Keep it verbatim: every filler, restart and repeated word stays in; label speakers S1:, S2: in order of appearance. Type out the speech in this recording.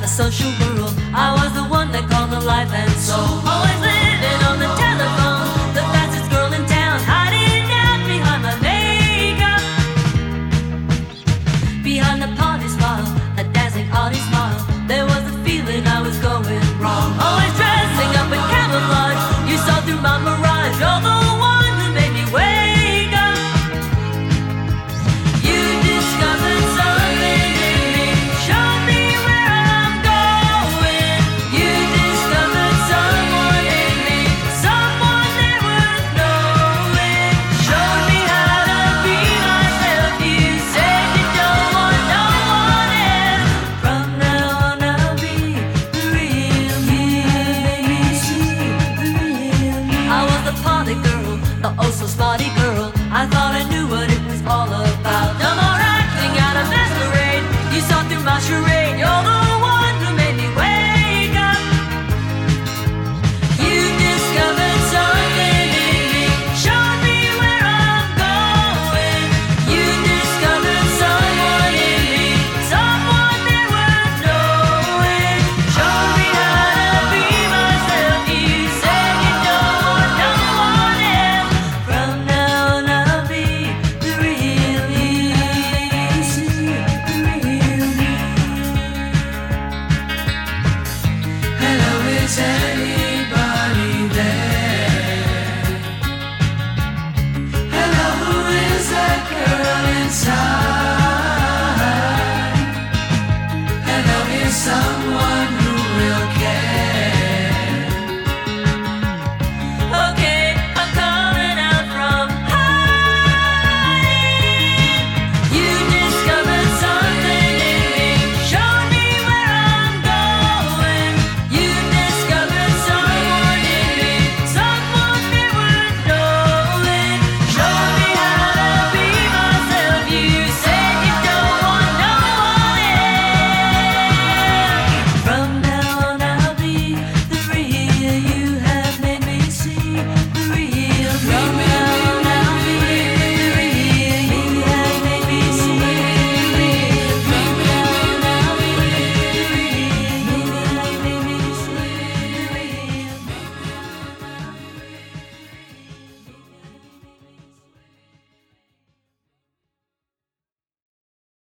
S1: social world. I was the one that called the life and soul. Always living on the telephone, the fastest girl in town, hiding out behind my makeup, behind the party smile, a dancing arty smile. There was a feeling I was going wrong. Always dressing up in camouflage. You saw through my mirage. You're the one who made me wake up. You discovered something in me, showed me where I'm going. You discovered someone in me, someone that worth knowing. Showed me how to be myself. You said you don't want no one else. From now on I'll be the real me. I was the party girl, the oh so smarty girl. I thought I knew what it was all about. No more acting out of masquerade. You saw through my charade. You're the one who made me wake up. You discovered something in me, showed me where I'm going. You discovered someone in me, someone that worth knowing. Showed me how to be myself. You said you don't want no one else. From now on I'll be the real me. The real me. Hello, is anybody there? Hello, who is that girl inside? Hello, is someone who will care?